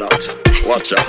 that. Watch out.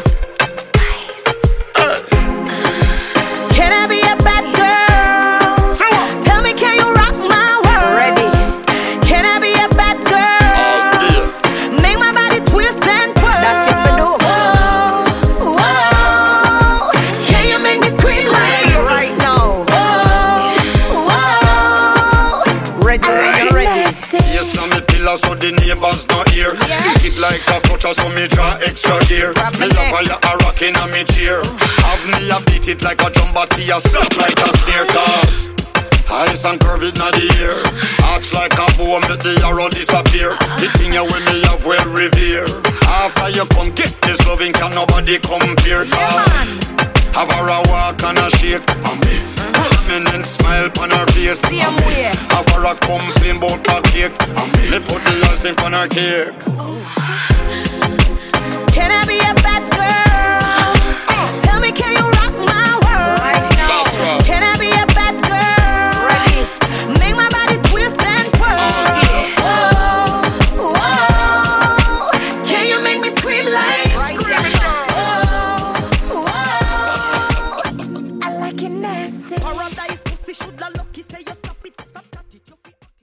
Can I be a bad girl? Tell me, can you rock my world? Ready. Can I be a bad girl? Make my body twist and twirl. That's it for do. Whoa, whoa. Can you make me scream like you right now? Whoa, whoa. Ready, ready. Yes, now me pillar so the neighbors not hear. Sick it like a culture so me draw extra gear. Me a fire a rockin' on me chair. Have me a beat it like a drum body a slap like a snare. Cause eyes and curve it na the ear. Arch like a bow make the arrow disappear. The thing you with me have well revere. After you come get this loving can nobody compare. Cause have her a walk and a shake. Me then smile on her face. Have her a complain about her cake. Me put the icing on her cake. Can I be a